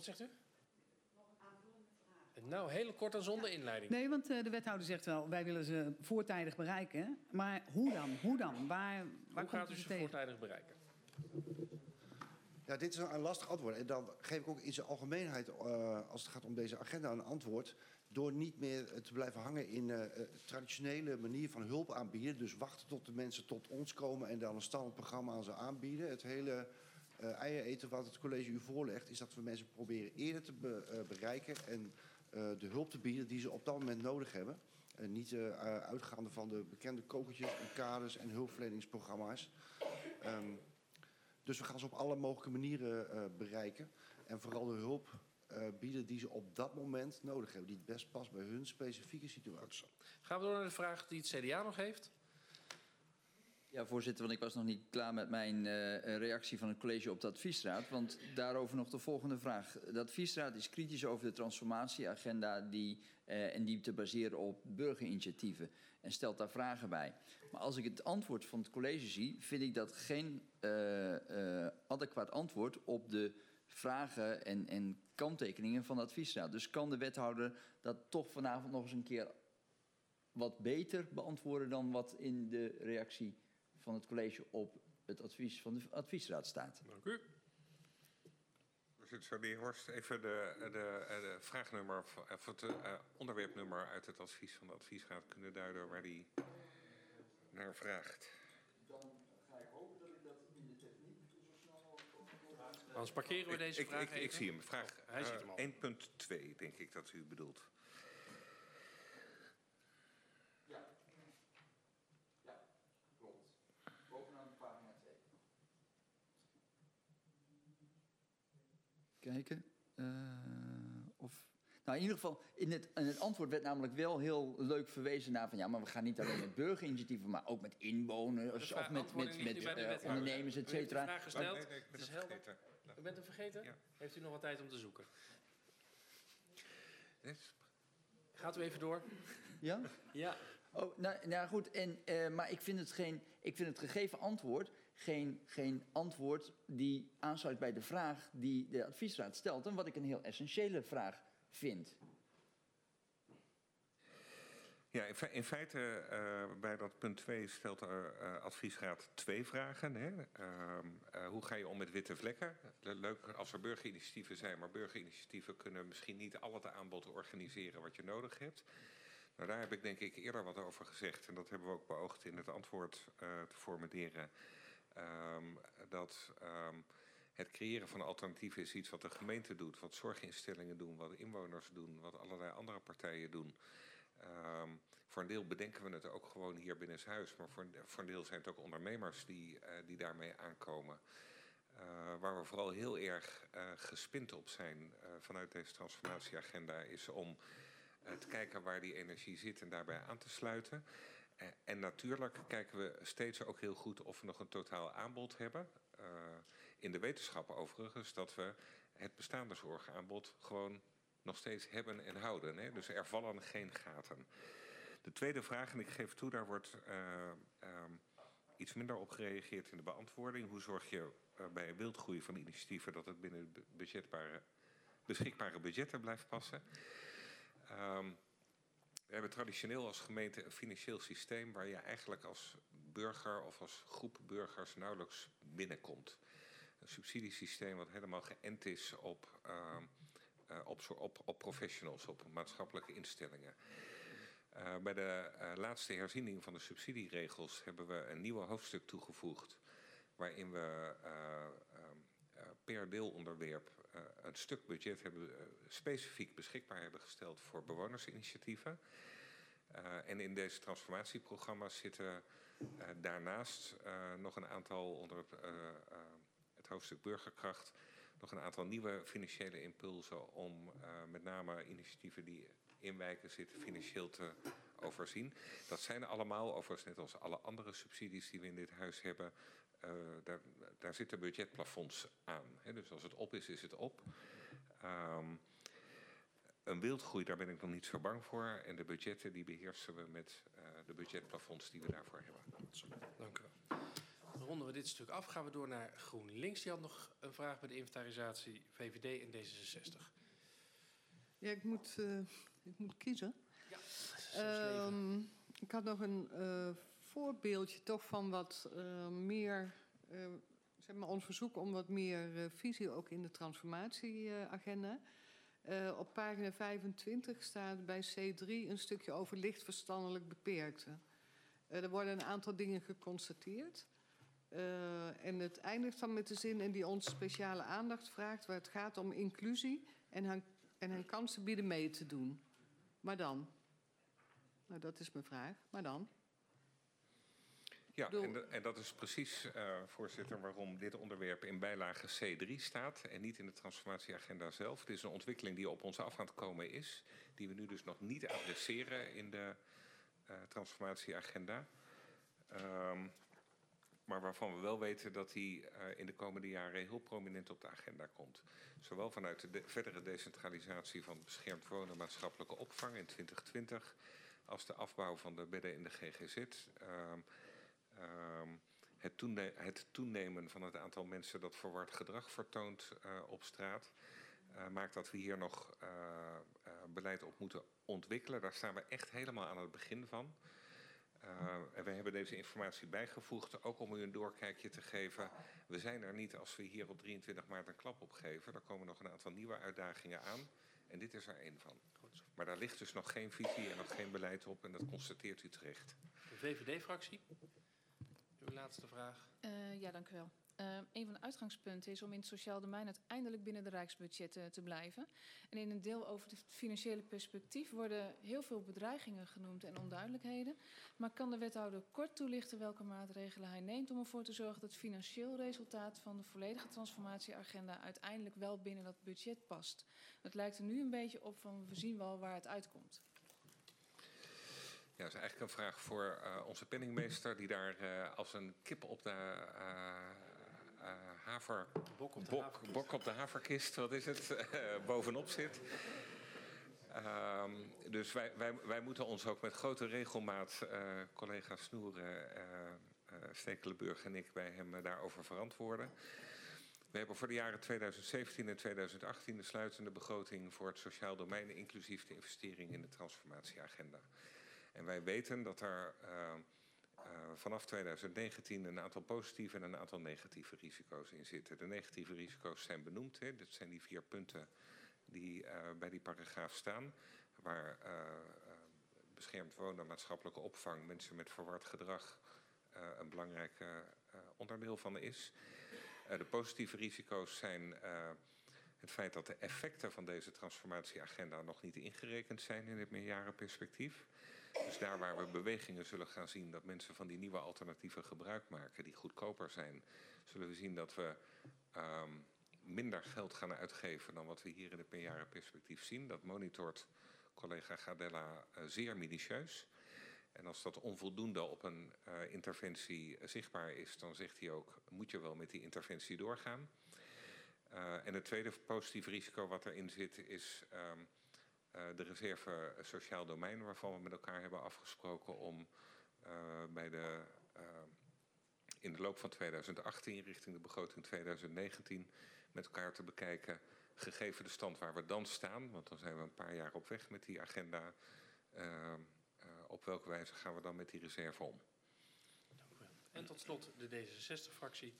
Wat zegt u? Nog een aanvullende vraag. Nou, heel kort en zonder inleiding. Nee, want de wethouder zegt wel, wij willen ze voortijdig bereiken. Maar hoe dan? Waar hoe gaat u ze tegen? voortijdig bereiken? Ja, dit is een lastig antwoord. En dan geef ik ook in zijn algemeenheid, als het gaat om deze agenda, een antwoord. Door niet meer te blijven hangen in traditionele manier van hulp aanbieden. Dus wachten tot de mensen tot ons komen en dan een standaard programma aan ze aanbieden. Het hele eieren eten wat het college u voorlegt, is dat we mensen proberen eerder te bereiken en de hulp te bieden die ze op dat moment nodig hebben. Niet uitgaande van de bekende kokertjes en kaders en hulpverleningsprogramma's. Dus we gaan ze op alle mogelijke manieren bereiken. En vooral de hulp bieden die ze op dat moment nodig hebben. Die het best past bij hun specifieke situatie. Gaan we door naar de vraag die het CDA nog heeft. Ja, voorzitter, want ik was nog niet klaar met mijn reactie van het college op de adviesraad. Want daarover nog de volgende vraag. De adviesraad is kritisch over de transformatieagenda die te baseren op burgerinitiatieven. En stelt daar vragen bij. Maar als ik het antwoord van het college zie, vind ik dat geen adequaat antwoord op de vragen en kanttekeningen van de adviesraad. Dus kan de wethouder dat toch vanavond nog eens een keer wat beter beantwoorden dan wat in de reactie van het college op het advies van de adviesraad staat? Dank u. Voorzitter, zou de heer Horst even de vraagnummer of het onderwerpnummer uit het advies van de adviesraad kunnen duiden waar die naar vraagt? Dan ga ik hopen dat ik dat in de techniek zo snel mogelijk... Anders parkeren we deze vraag even. Ik zie hem. Vraag hij ziet hem al. 1.2 denk ik dat u bedoelt. Ja. Ja, klopt. Bovenaan pagina 2. Kijken. Nou, in ieder geval, in het antwoord werd namelijk wel heel leuk verwezen naar van ja, maar we gaan niet alleen met burgerinitiatieven, maar ook met inwoners of met ondernemers, et cetera. U heeft de vraag gesteld. Nee, ik ben het is het helder. vergeten. U bent hem vergeten? Ja. Heeft u nog wat tijd om te zoeken? Yes. Gaat u even door? Ja? Ja. Oh, nou goed, maar ik vind het gegeven antwoord geen antwoord die aansluit bij de vraag die de adviesraad stelt. En wat ik een heel essentiële vraag vind. Ja, in feite bij dat punt 2 stelt de adviesraad 2 vragen. Hè? Hoe ga je om met witte vlekken? Leuk als er burgerinitiatieven zijn, maar burgerinitiatieven kunnen misschien niet al het aanbod organiseren wat je nodig hebt. Nou, daar heb ik denk ik eerder wat over gezegd. En dat hebben we ook beoogd in het antwoord te formuleren. Het creëren van alternatieven is iets wat de gemeente doet, wat zorginstellingen doen, wat inwoners doen, wat allerlei andere partijen doen. Voor een deel bedenken we het ook gewoon hier binnenshuis, maar voor een deel zijn het ook ondernemers die daarmee aankomen. Waar we vooral heel erg gespind op zijn vanuit deze transformatieagenda is om te kijken waar die energie zit en daarbij aan te sluiten. En natuurlijk kijken we steeds ook heel goed of we nog een totaal aanbod hebben. In de wetenschap overigens dat we het bestaande zorgaanbod gewoon nog steeds hebben en houden. Hè? Dus er vallen geen gaten. De tweede vraag, en ik geef toe, daar wordt iets minder op gereageerd in de beantwoording. Hoe zorg je bij een wildgroei van initiatieven dat het binnen beschikbare budgetten blijft passen? We hebben traditioneel als gemeente een financieel systeem waar je eigenlijk als burger of als groep burgers nauwelijks binnenkomt. Een subsidiesysteem wat helemaal geënt is op professionals, op maatschappelijke instellingen. Bij de laatste herziening van de subsidieregels hebben we een nieuw hoofdstuk toegevoegd waarin we per deelonderwerp een stuk budget hebben specifiek beschikbaar hebben gesteld voor bewonersinitiatieven. En in deze transformatieprogramma's zitten daarnaast nog een aantal onder het hoofdstuk burgerkracht nog een aantal nieuwe financiële impulsen om met name initiatieven die in wijken zitten financieel te overzien. Dat zijn allemaal, overigens net als alle andere subsidies die we in dit huis hebben, daar zitten budgetplafonds aan. Hè? Dus als het op is, is het op. Een wildgroei, daar ben ik nog niet zo bang voor. En de budgetten die beheersen we met de budgetplafonds die we daarvoor hebben. Dank u wel. ronden we dit stuk af. Gaan we door naar GroenLinks. Die had nog een vraag bij de inventarisatie VVD en D66. Ja, ik moet kiezen. Ja, Ik had nog een voorbeeldje toch van wat meer... zeg maar ons verzoek om wat meer visie ook in de transformatieagenda. Op pagina 25 staat bij C3 een stukje over licht verstandelijk beperkten. Er worden een aantal dingen geconstateerd. En het eindigt dan met de zin en die ons speciale aandacht vraagt, waar het gaat om inclusie en hen kansen bieden mee te doen. Maar dan? Nou, dat is mijn vraag. Maar dan? Ja, en dat is precies, voorzitter, waarom dit onderwerp in bijlage C3 staat en niet in de transformatieagenda zelf. Het is een ontwikkeling die op ons af aan het komen is, die we nu dus nog niet adresseren in de transformatieagenda. Maar waarvan we wel weten dat die in de komende jaren heel prominent op de agenda komt. Zowel vanuit de verdere decentralisatie van beschermd wonen, maatschappelijke opvang in 2020, als de afbouw van de bedden in de GGZ. Het toenemen van het aantal mensen dat verward gedrag vertoont op straat maakt dat we hier nog beleid op moeten ontwikkelen. Daar staan we echt helemaal aan het begin van. En we hebben deze informatie bijgevoegd, ook om u een doorkijkje te geven. We zijn er niet als we hier op 23 maart een klap op geven. Er komen nog een aantal nieuwe uitdagingen aan. En dit is er één van. Maar daar ligt dus nog geen visie en nog geen beleid op. En dat constateert u terecht. De VVD-fractie. Uw laatste vraag. Ja, dank u wel. Een van de uitgangspunten is om in het sociaal domein uiteindelijk binnen de rijksbudgetten te blijven. En in een deel over het financiële perspectief worden heel veel bedreigingen genoemd en onduidelijkheden. Maar kan de wethouder kort toelichten welke maatregelen hij neemt om ervoor te zorgen dat het financieel resultaat van de volledige transformatieagenda uiteindelijk wel binnen dat budget past? Het lijkt er nu een beetje op van we zien wel waar het uitkomt. Ja, dat is eigenlijk een vraag voor onze penningmeester die daar als een kip op de bok op de haverkist, wat is het, bovenop zit. Dus wij moeten ons ook met grote regelmaat, collega Snoer, Stekelenburg en ik, bij hem daarover verantwoorden. We hebben voor de jaren 2017 en 2018 de sluitende begroting voor het sociaal domein, inclusief de investering in de transformatieagenda. En wij weten dat er vanaf 2019 een aantal positieve en een aantal negatieve risico's in zitten. De negatieve risico's zijn benoemd. Hè. Dat zijn die 4 punten die bij die paragraaf staan. Waar beschermd wonen, maatschappelijke opvang, mensen met verward gedrag een belangrijk onderdeel van is. De positieve risico's zijn het feit dat de effecten van deze transformatieagenda nog niet ingerekend zijn in het meerjarenperspectief. Dus daar waar we bewegingen zullen gaan zien dat mensen van die nieuwe alternatieven gebruik maken, die goedkoper zijn, zullen we zien dat we minder geld gaan uitgeven dan wat we hier in het meerjarenperspectief zien. Dat monitort collega Gardella zeer minutieus. En als dat onvoldoende op een interventie zichtbaar is, dan zegt hij ook, moet je wel met die interventie doorgaan. En het tweede positieve risico wat erin zit is de reserve sociaal domein, waarvan we met elkaar hebben afgesproken om in de loop van 2018 richting de begroting 2019 met elkaar te bekijken, gegeven de stand waar we dan staan, want dan zijn we een paar jaar op weg met die agenda, op welke wijze gaan we dan met die reserve om. En tot slot de D66-fractie.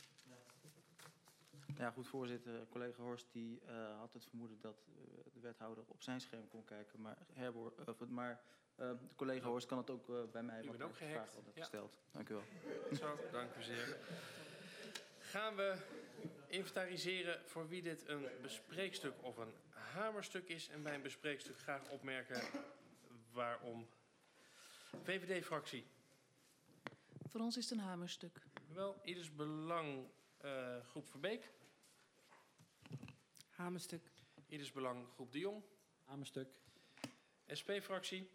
Ja, goed, voorzitter. Collega Horst die had het vermoeden dat de wethouder op zijn scherm kon kijken. Maar de collega Horst kan het ook bij mij. U bent ook gehackt. Gesteld. Dank u wel. Zo, dank u zeer. Gaan we inventariseren voor wie dit een bespreekstuk of een hamerstuk is. En bij een bespreekstuk graag opmerken waarom. VVD-fractie. Voor ons is het een hamerstuk. Wel, ieders belang, groep Verbeek. Hamerstuk. Ieders belang, groep De Jong. Hamerstuk. SP-fractie.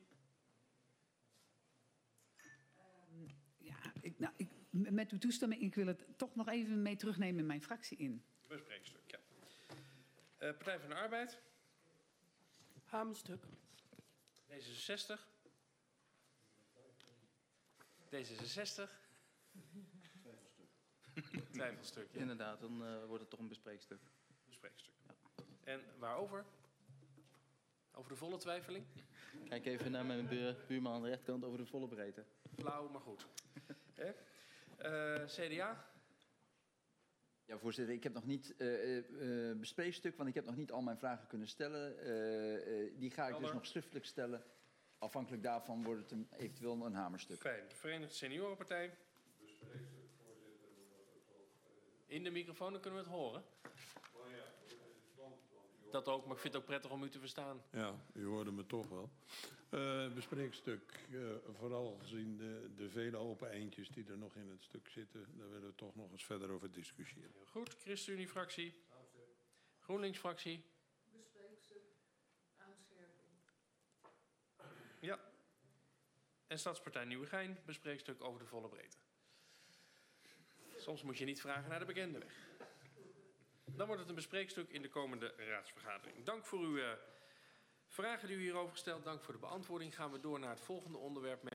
Met uw toestemming, ik wil het toch nog even mee terugnemen in mijn fractie in. Bespreekstuk, ja. Partij van de Arbeid. Hamerstuk. D66. D66. twijfelstuk. Ja. Inderdaad, dan wordt het toch een bespreekstuk. Bespreekstuk. En waarover? Over de volle twijfeling? Kijk even naar mijn buurman aan de rechterkant over de volle breedte. Flauw, maar goed. CDA? Ja, voorzitter, ik heb nog niet bespreekstuk, want ik heb nog niet al mijn vragen kunnen stellen. Die ga ik dus nog schriftelijk stellen. Afhankelijk daarvan wordt het eventueel een hamerstuk. Fijn. Verenigde Seniorenpartij? In de microfoon, dan kunnen we het horen. Dat ook, maar ik vind het ook prettig om u te verstaan. Ja, u hoorde me toch wel. Bespreekstuk, vooral gezien de vele open eindjes die er nog in het stuk zitten. Daar willen we toch nog eens verder over discussiëren. Heel goed, ChristenUnie-fractie. GroenLinks-fractie. Bespreekstuk, aanscherping. Ja. En Stadspartij Nieuwegein, bespreekstuk over de volle breedte. Soms moet je niet vragen naar de bekende weg. Dan wordt het een bespreekstuk in de komende raadsvergadering. Dank voor uw vragen die u hierover gesteld. Dank voor de beantwoording. Gaan we door naar het volgende onderwerp.